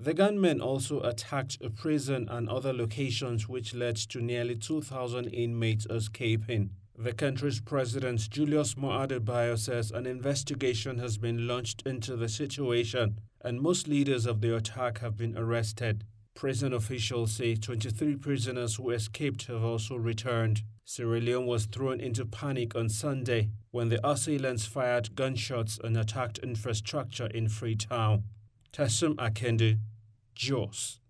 The gunmen also attacked a prison and other locations which led to nearly 2,000 inmates escaping. The country's president, Julius Maada Bio, says an investigation has been launched into the situation and most leaders of the attack have been arrested. Prison officials say 23 prisoners who escaped have also returned. Sierra Leone was thrown into panic on Sunday when the assailants fired gunshots and attacked infrastructure in Freetown. Tassum Akende, Jos.